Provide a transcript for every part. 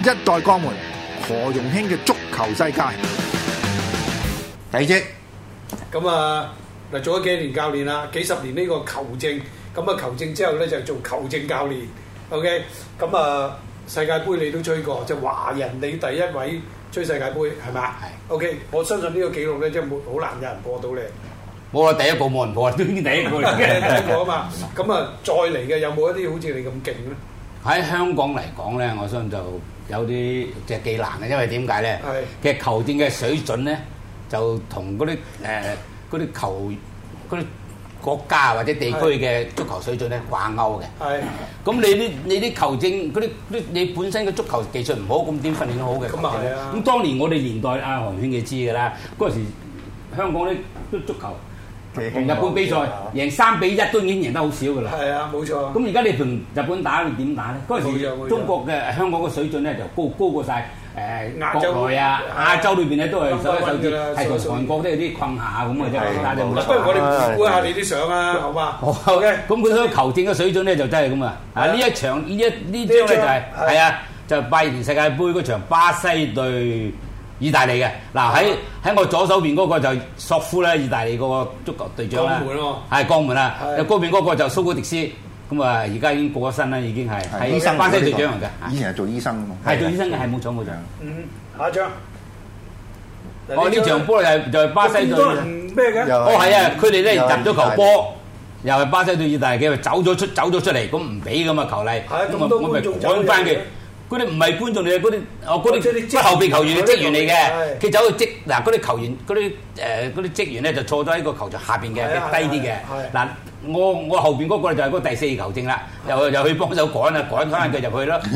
一代鋼門何容興嘅足球世界。第二節咁啊，嗱做咗幾年教練啦，幾十年呢個球證，咁啊球證之後咧就做球證教練。OK，咁啊世界盃你都追過，就華人你第一位追世界盃係咪？係。OK，我相信呢個紀錄咧，即係冇好難有人破到你。 冇啊！第一個冇人破，都已經第一個嚟嘅。 第一個啊嘛，咁啊再嚟嘅有冇一啲好似你咁勁咧？ 喺香港嚟講咧，我相信就有啲即係幾難嘅，因為點解咧？ 係其實球證嘅水準咧，就同嗰啲球嗰啲國家或者地區嘅足球水準咧掛鈎嘅。 係。 咁你啲球證嗰啲你本身嘅足球技術唔好，咁點訓練得好嘅？ 咁啊係啊！ 咁當年我哋年代阿何圈嘅知㗎啦，嗰陣時香港啲足球同日本比賽贏3-1都已經贏得好少㗎啦。 係啊，冇錯。 咁而家你同日本打你點打咧？嗰陣時中國嘅香港嘅水準咧就高過晒國內啊亞洲裏邊咧都係手指係同韓國都有啲困下咁嘅啫。 不如我哋估下你啲相啊，好嘛？好嘅。 咁佢嗰個球證嘅水準咧就真係咁啊！呢一場呢張咧就係啊，就82年世界盃嗰場巴西對意大利嘅。嗱喺我左手邊嗰個就索夫咧，意大利嗰個足球隊長啦，係江門啦。嗰邊嗰個就蘇古迪斯，咁啊而家已經過咗身啦，已經係巴西隊長嚟嘅。 以前係做醫生㗎嘛， 係做醫生嘅，係冇錯冇錯。 下一張。 呢場波就係巴西隊。 咩嘅？ 係啊，佢哋咧入咗球波，又係巴西對意大利嘅，走咗出嚟，咁唔俾咁啊球例。咁啊我咪趕翻佢。嗰啲唔係觀眾嚟嘅，嗰啲後備球員係職員嚟嘅，佢走去嗱嗰啲球員嗰啲職員咧就坐咗喺個球場下邊嘅，低啲嘅。嗱我後邊嗰個就係嗰第四球證啦，又去幫手趕翻佢入去咯。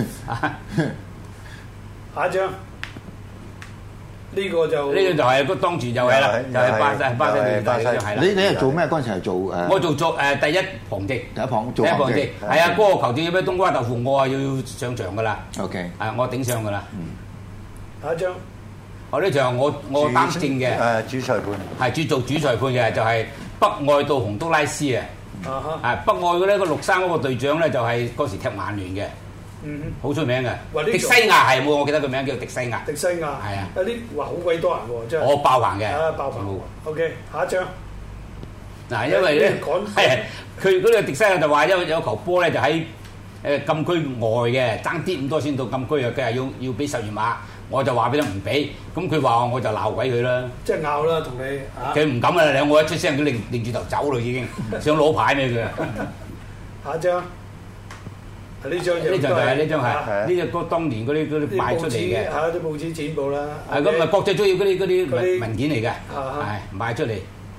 下一張，呢個就係個當時就係啦，就係巴西對意大利係啦。 你係做咩？嗰陣時係做我做第一旁證。第一旁證係啊，嗰個球證有咩冬瓜豆腐，我話要上場噶啦。 OK， 係我頂上噶啦。 下一張， 我呢場我擔正嘅。 主裁判係做主裁判嘅，就係北愛到洪都拉斯啊。北愛嘅咧個綠衫嗰個隊長咧就係嗰時踢曼聯嘅。好出名嘅，迪西亞係冇，我記得個名叫迪西亞。 迪西亞係啊，有啲話好鬼多人喎，真係。 我爆棚嘅。 爆棚。OK，下一張。 嗱，因為咧係佢嗰個迪西亞就話有球波咧就喺禁區外嘅，爭啲咁多先到禁區啊，佢係要俾10元碼，我就話俾佢唔俾，咁佢話我就鬧鬼佢啦。 即係拗啦，同你。 佢唔敢啊！我一出聲，佢擰住頭走咯，已經想攞牌俾佢。 下一張。呢張就係呢隻歌當年嗰啲賣出嚟嘅， 啲報紙剪報啦。 係咁啊，國際足協嗰啲文件嚟嘅，係賣出嚟。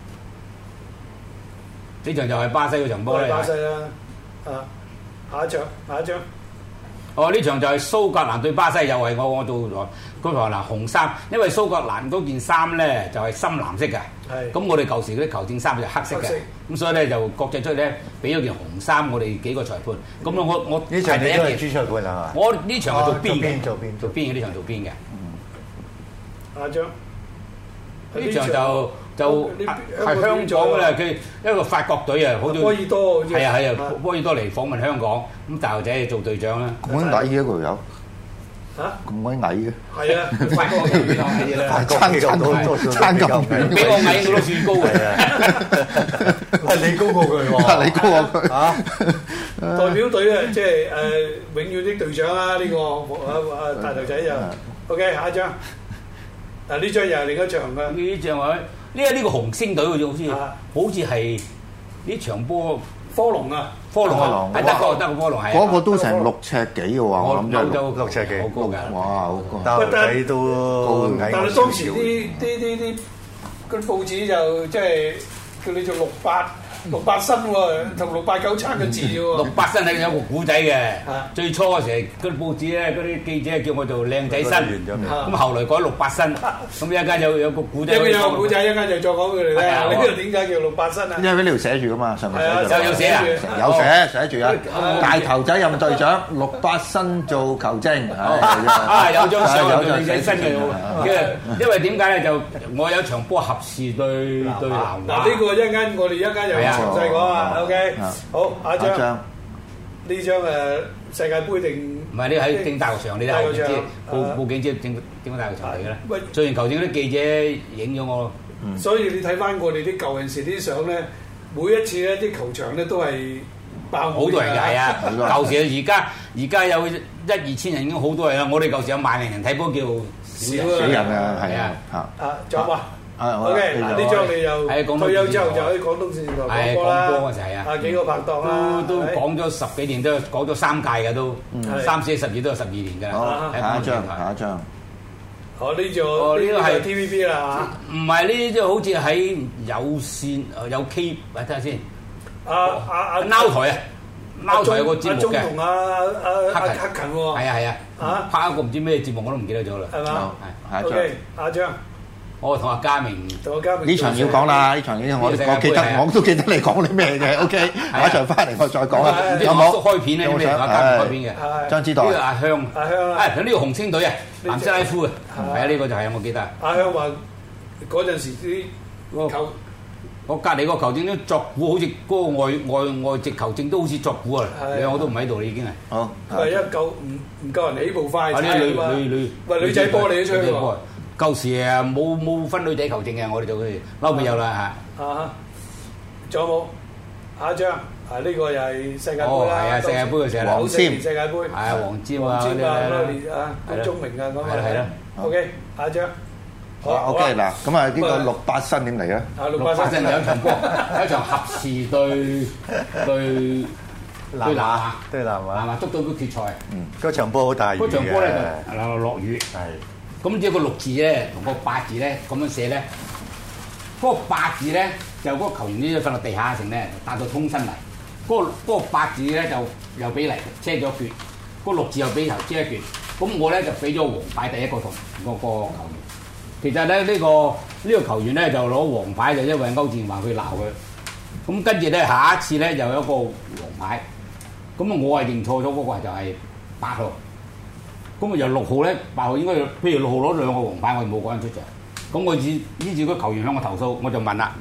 呢場就係巴西嗰場波咧。 巴西啦，下一張。 呢場就係蘇格蘭對巴西，又係我做嗰場嗱紅衫，因為蘇格蘭嗰件衫咧就係深藍色嘅，咁我哋舊時嗰啲球證衫就黑色嘅，咁所以咧就國際足協咧俾咗件紅衫我哋幾個裁判，咁我呢場第一件主裁判啊嘛， 我呢場係做邊嘅， 做邊嘅呢場做邊嘅。 下張呢場就係香港嘅，佢一個法國隊啊，好似波爾多， 係啊，波爾多嚟訪問香港，咁大個仔做隊長啦。 咁鬼矮嘅嗰度有嚇？ 咁鬼矮嘅？ 係啊，法國嘅比較矮嘅啦， 差咁遠， 比我矮我都算高嘅。 係你高過佢喎， 你高過佢嚇。 代表隊啊，即係永遠的隊長啦！呢個大頭仔就 OK，下一張。嗱呢張又係另一場嘅。 呢張啊，呢個紅星隊好似係呢場波科隆啊， 係得個科隆係。 嗰個都成6尺幾嘅喎，我諗真係 6尺幾， 好高㗎。 哇，好高！ 但係當時啲嗰啲報紙就即係叫你做68身喎，同689差個字喎。 68身係有個古仔嘅。最初嗰時嗰啲報紙咧，嗰啲記者叫我做靚仔身，咁後來改68身，咁一間有個古仔。 有個古仔，一間就再講佢哋咧。你呢度點解叫68身啊？ 因為呢度寫住噶嘛，上面有寫啊， 寫住啊。大頭仔任隊長，68身做球證。 有張相有靚仔身嘅，因為點解咧？就我有場波合士對南華。 嗱呢個一間我哋一間有詳細講啊。OK，好，下一張。 呢張世界盃定唔係呢喺正大球場，你睇後邊知報警知正大球場嚟嘅啦。做完球證嗰啲記者影咗我。 所以你睇翻我哋啲舊陣時啲相咧，每一次咧啲球場咧都係爆好多人嘅係啊！舊時而家有1、2千人已經好多人啦。我哋舊時有1萬零人睇波叫少人啊，係啊啊，仲有嘛？OK，嗱呢張你又退休之後就喺廣東電視台講波啦。 講波嗰時係啊， 幾個拍檔啦， 都講咗10幾年，都講咗3屆嘅都，3、4、12都有12年㗎啦。 好，下一張。 呢個係 TVB 啦， 唔係呢啲好似喺有線有 K， 睇下先。撈台啊，撈台有個節目嘅。 同阿克勤喎。 係啊，拍一個唔知咩節目我都唔記得咗啦。 係嘛？ 係。 OK，下張。 我同阿嘉明。 呢場要講啦，呢場我記得，我都記得你講啲咩嘅。OK，下一場翻嚟我再講啊。 有冇開片咧？咩？阿嘉明開片嘅。 張之代。 呢個阿香。呢個紅星隊啊，南斯拉夫啊。係啊，呢個就係我記得。 阿香話嗰陣時啲球。 我隔離個球證都作古，好似嗰個外籍球證都好似作古啊！兩個都唔喺度啦，已經係。 好。係一夠唔夠人起步快。 啲女仔波你都吹喎。 舊時啊冇分女仔球證嘅，我哋就去撈尾有啦嚇。 仲有冇？下一張呢個又係世界盃啦。 係啊，世界盃嘅時候。 黃霑世界盃。 係啊，黃霑啊， 高宗明啊咁啊。 係啦。 OK，下一張。 OK 嗱，咁啊呢個6-8新點嚟嘅 ？6-8新有一場波，有一場合時對南亞，係嘛？足總杯決賽。 嗰場波好大雨嘅。 嗰場波咧就落雨。係。咁只個6字咧同個8字咧咁樣寫咧，嗰個8字咧就嗰個球員呢瞓落地下成咧彈到通身泥，嗰個8字咧就俾泥遮咗一橛，嗰6字又俾頭遮一橛。咁我咧就俾咗黃牌第一個同嗰個球員。其實咧呢個球員咧就攞黃牌就因為歐志華去鬧佢。咁跟住咧下一次咧又有一個黃牌。咁啊我係認錯咗嗰個就係8號。咁啊由6號咧8號應該譬如6號攞2個黃牌，我哋冇趕出場。咁我依住個球員向我投訴，我就問啦。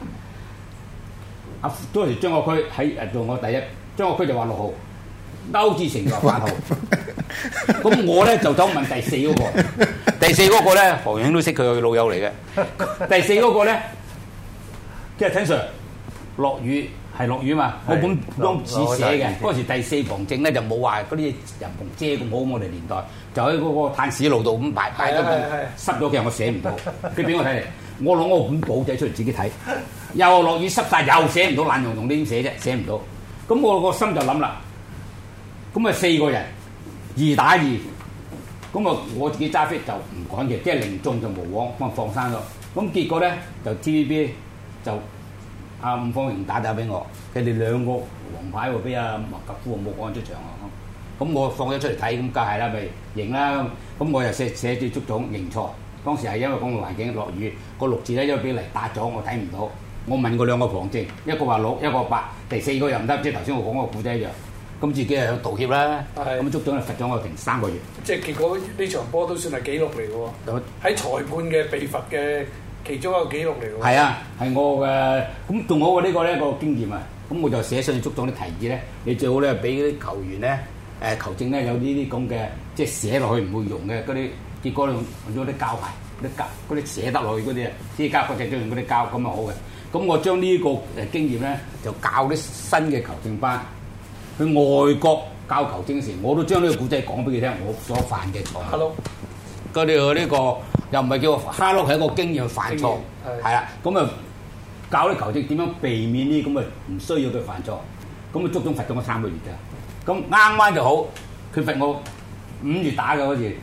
當時張國區喺做我第一，張國區就話6號，歐志成就話8號。咁我咧就走問第4嗰個，第4嗰個咧何永都識佢嘅老友嚟嘅。第4嗰個咧，即係陳 Sir 落雨係落雨嘛，我本張紙寫嘅。嗰時第4旁證咧就冇話嗰啲人篷遮咁好，我哋年代就喺嗰個炭屎路度咁擺咗個濕咗嘅，我寫唔到。佢俾我睇嚟，我攞我本簿仔出嚟自己睇，又落雨濕晒，又寫唔到，懶洋洋點寫啫？寫唔到。咁我個心就諗啦，咁啊4個人。2打2，咁啊我自己揸飛就唔趕嘅，即係零中就無往放生咗。咁結果咧就 TVB 就阿伍方榮打俾我，佢哋2個黃牌喎，俾阿麥格夫冇趕出場啊。咁我放咗出嚟睇，咁梗係啦，咪認啦。咁我又寫住足總認錯。當時係因為公共環境落雨，個6字咧因為俾泥打咗，我睇唔到。我問過2個旁證，一個話6，一個8，第4個又唔得，即係頭先我講個故仔一樣。咁自己又有道歉啦，咁足總就罰咗我停3個月。即係結果呢場波都算係紀錄嚟嘅喎，喺裁判嘅被罰嘅其中一個紀錄嚟喎。 係啊，係我嘅，咁仲好過呢個咧個經驗啊。咁我就寫信足總啲提議咧，你最好咧俾啲球員咧球證咧有呢啲咁嘅，即係寫落去唔會用嘅嗰啲，結果用咗啲膠牌，嗰啲寫得落去嗰啲啊，即係加國際都用嗰啲膠咁啊好嘅。咁我將呢個經驗咧就教啲新嘅球證班。去外國教球證時，我都將呢個古仔講俾佢聽，我所犯嘅錯。 Hello， 佢哋呢個又唔係叫哈囉，係一個經驗犯錯，係啦。咁啊教啲球證點樣避免呢？咁啊唔需要佢犯錯。咁啊足總罰咗我3個月㗎。咁啱啱就好，佢罰我5月打嘅嗰時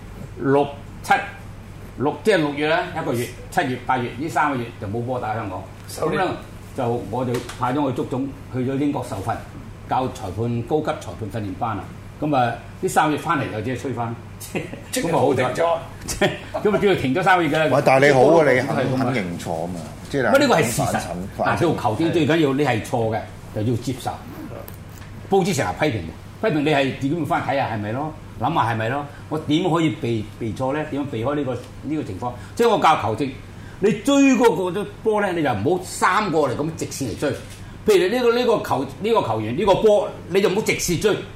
，6、7、6即係6月啦，1個月，7月、8月呢3個月就冇波打香港。咁咧就我就派咗我足總去咗英國受訓。教裁判高級裁判訓練班啊，咁啊呢3月翻嚟又只係吹翻，咁啊好停咗，咁啊叫佢停咗3個月嘅。 喂，但係你好啊，你肯認錯啊嘛，即係呢個係事實。嗱，做球證最緊要你係錯嘅，就要接受。報紙成日批評你係自己會翻睇下係咪咯，諗下係咪咯，我點可以避錯咧？點樣避開呢個情況？即係我教球證，你追嗰個波咧，你就唔好3個嚟咁直線嚟追。譬如呢個球員呢個波，你就唔好直線追，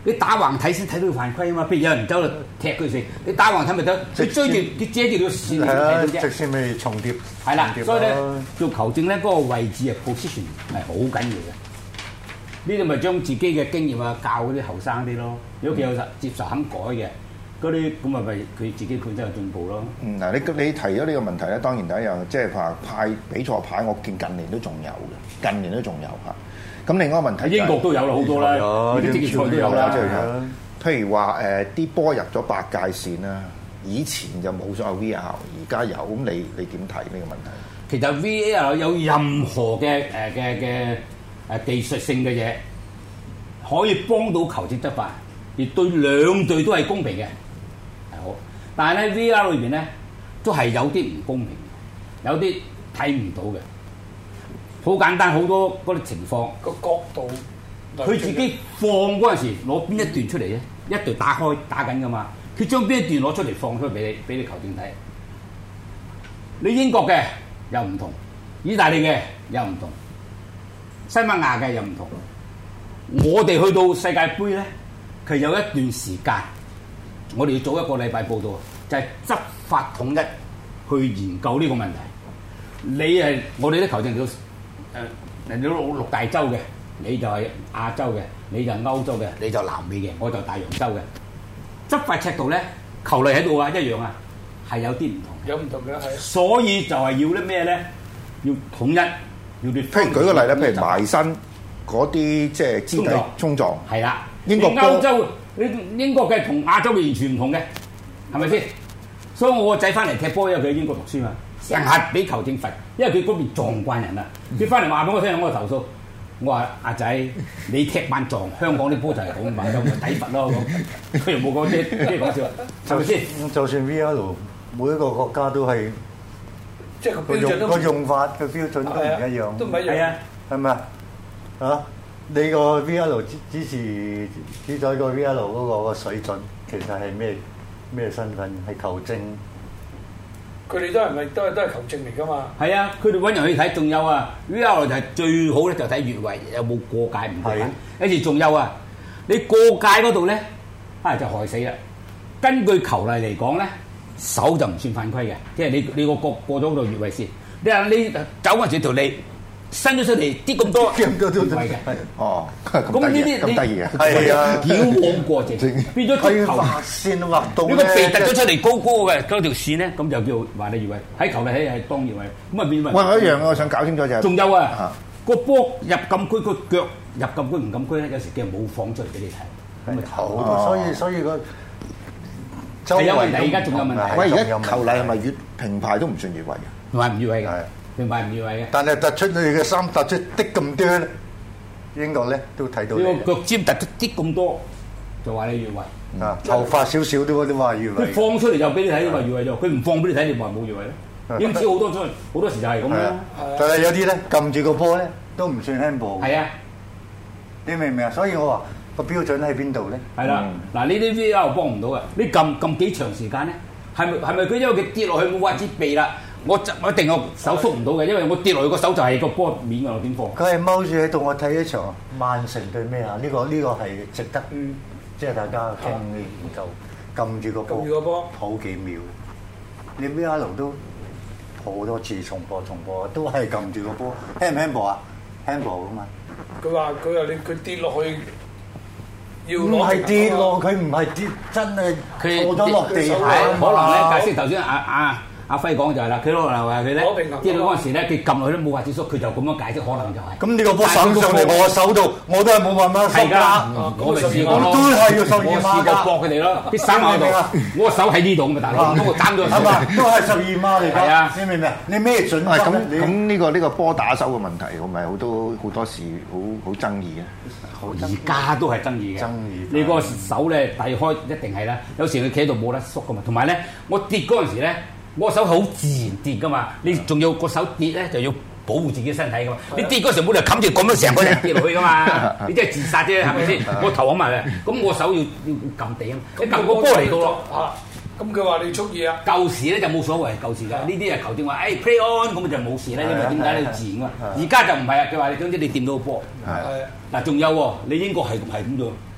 你打橫睇先睇到佢犯規啊嘛，譬如有人走嚟踢佢先，你打橫睇咪得？你追住佢遮住條線嚟睇到啫。 直線咪重疊。 係啦，所以咧做球證咧嗰個位置啊 position 係好緊要嘅。呢啲咪將自己嘅經驗啊教嗰啲後生啲咯。如果佢有接受肯改嘅，嗰啲咁咪佢自己本身有進步咯。 嗱，你提咗呢個問題咧，當然第一樣即係話派比賽牌，我見近年都仲有嘅，近年都仲有嚇。咁另外一個問題， 英國都有啦，好多啦，啲職業賽都有啦。 譬如話啲波入咗8界線啦，以前就冇所謂 VAR，而家有，咁你點睇呢個問題？ 其實 VAR 有任何嘅技術性嘅嘢，可以幫到球證執法，而對兩隊都係公平嘅，係好。但係咧 VAR 裏邊咧，都係有啲唔公平，有啲睇唔到嘅。好簡單，好多嗰啲情況個角度， 佢自己放嗰陣時攞邊一段出嚟咧？一隊打開打緊噶嘛，佢將邊一段攞出嚟放出嚟俾你球證睇。你英國嘅又唔同，意大利嘅又唔同，西班牙嘅又唔同。我哋去到世界盃咧，佢有一段時間，我哋要早一個禮拜報道，就係執法統一去研究呢個問題。你係我哋啲球證人哋六大洲嘅，你就係亞洲嘅，你就係歐洲嘅，你就南美嘅，我就大洋洲嘅。執法尺度咧，球例喺度啊，一樣啊，係有啲唔同。 有唔同嘅係。所以就係要啲咩咧？要統一，要啲。 譬如舉個例咧，譬如埋身嗰啲即係肢體衝撞， 係啦。 英國歐洲，你英國嘅同亞洲嘅完全唔同嘅，係咪先？所以我個仔翻嚟踢波，因為佢喺英國讀書嘛。成日俾球證罰，因為佢嗰邊撞慣人啦。佢翻嚟話俾我聽，我投訴。我話阿仔，你踢板撞香港啲波就係咁嘛，咁咪抵罰咯咁。佢又冇講啲講笑，係咪先？ 就算 VAR 每一個國家都係， 即係個標準都個用法嘅標準都唔一樣， 都唔一樣。 係啊， 係咪啊？你個 VAR 支持咗個 VAR 嗰個水準，其實係咩身份？係球證。 佢哋都係咪都係球證嚟㗎嘛？ 係啊，佢哋揾人去睇，仲有啊 VAR 就係最好咧，就睇越位有冇過界唔過界。跟住仲有啊，你過界嗰度咧，就害死啦。根據球例嚟講咧，手就唔算犯規嘅，即係你個過咗嗰度越位線。你話你走嗰陣時條脷伸咗出嚟啲咁多越位嘅， 哦， 咁呢啲咁得意嘅， 係啊， 矯枉過正，變咗佢畫線畫到咧， 呢個鼻突咗出嚟高嘅嗰條線咧，咁就叫話你越位。喺球例係當越位，咁啊變為。 喂，一樣我想搞清楚就係。 仲有啊，個波入禁區，個腳入禁區唔禁區咧，有時佢冇放出嚟俾你睇，咁咪好。所以個係有問題，而家仲有問題。 喂，而家球例係咪越平排都唔算越位嘅？ 唔係唔越位嘅，平排唔越位嘅。 但係突出你嘅衫突出啲咁多咧，英國咧都睇到。 你個腳尖突出啲咁多，就話你越位。 啊，頭髮少少都話越位。 佢放出嚟就俾你睇，話越位咗；佢唔放俾你睇，你話冇越位咯。英超好多時就係咁啦。 但係有啲咧撳住個波咧都唔算 handball。 係啊， 你明唔明啊？所以我話個標準喺邊度咧？ 係啦，嗱呢啲 VAR 幫唔到嘅，你撳幾長時間咧？係咪佢因為佢跌落去冇位置避啦？我一定個手縮唔到嘅，因為我跌落去個手就係個波面嗰度點放？ 佢係踎住喺度，我睇一場曼城對咩啊？呢個係值得，即係大家傾嘅研究。撳住個波，好幾秒。你 VAR 都好多次重播，都係撳住個波。handball 唔 handball 啊？handball 噶嘛。 佢話佢跌落去， 唔係跌落，佢唔係跌，真係坐咗落地下。 可能咧解釋頭先阿輝講就係啦，佢可能話佢咧跌到嗰陣時咧，佢撳落去都冇法子縮，佢就咁樣解釋，可能就係。 咁呢個波上嚟我手度，我都係冇辦法縮㗎。 我咪試過咯， 都係要12碼㗎。 我試過搏佢哋咯，啲手喺度，我手喺呢度咁嘛，大佬，咁我斬咗。 係嘛，都係12碼嚟㗎。係啊，你明唔明啊？你咩準則？ 咁呢個波打手嘅問題，係咪好多時好爭議嘅？ 而家都係爭議嘅。你個手咧遞開一定係啦，有時佢企喺度冇得縮㗎嘛。同埋咧，我跌嗰陣時咧。我手好自然跌噶嘛，你仲要個手跌咧就要保護自己身體噶嘛。你跌嗰時冇理由冚住咁樣成個人跌落去噶嘛，你即係自殺啫，係咪先？我頭咁埋嘅，咁我手要撳地啊，你撳個波嚟到咯。 咁佢話你蓄意啊？ 舊時咧就冇所謂，舊時㗎。呢啲係球證話，play on 咁就冇事咧，因為點解你自然㗎？而家就唔係啊，佢話你總之你掂到個波。嗱，仲有喎，你英國係咁做。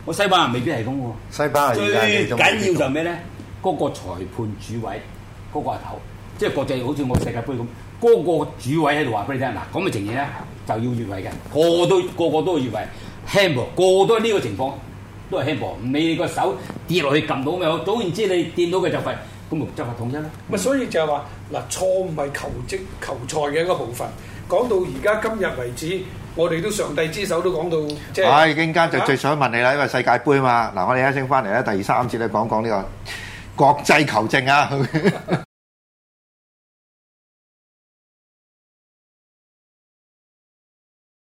我西班牙未必係咁喎。 西班牙最緊要就咩咧？嗰個裁判主委嗰個阿頭，即係國際好似我世界盃咁，嗰個主委喺度話俾你聽嗱，咁嘅情形咧就要越位嘅，個個都要越位 handball， 個個都係呢個情況，都係 handball。你個手跌落去撳到咩？總言之你掂到嘅就罰，咁咪執法統一啦。 咪所以就係話嗱，錯誤係球賽嘅一個部分。講到而家今日為止，我哋都上帝之手都講到即係。 陣間就最想問你啦，因為世界盃嘛。嗱，我哋一陣翻嚟咧，第3節咧講呢個國際球證啊。